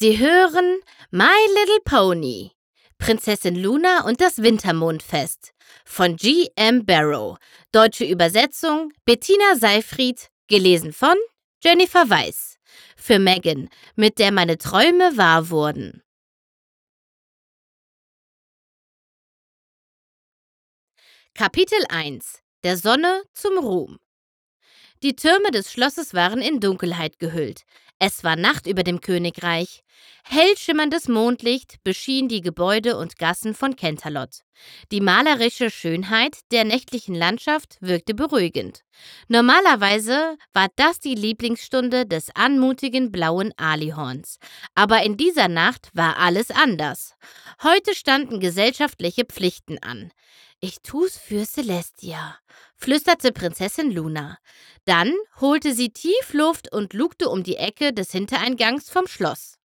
Sie hören My Little Pony, Prinzessin Luna und das Wintermondfest von G.M. Barrow. Deutsche Übersetzung Bettina Seyfried, gelesen von Jennifer Weiß. Für Megan, mit der meine Träume wahr wurden. Kapitel 1: Der Sonne zum Ruhm. Die Türme des Schlosses waren in Dunkelheit gehüllt. Es war Nacht über dem Königreich. Hell schimmerndes Mondlicht beschien die Gebäude und Gassen von Canterlot. Die malerische Schönheit der nächtlichen Landschaft wirkte beruhigend. Normalerweise war das die Lieblingsstunde des anmutigen blauen Alihorns. Aber in dieser Nacht war alles anders. Heute standen gesellschaftliche Pflichten an. »Ich tu's für Celestia«, flüsterte Prinzessin Luna. Dann holte sie tief Luft und lugte um die Ecke des Hintereingangs vom Schloss.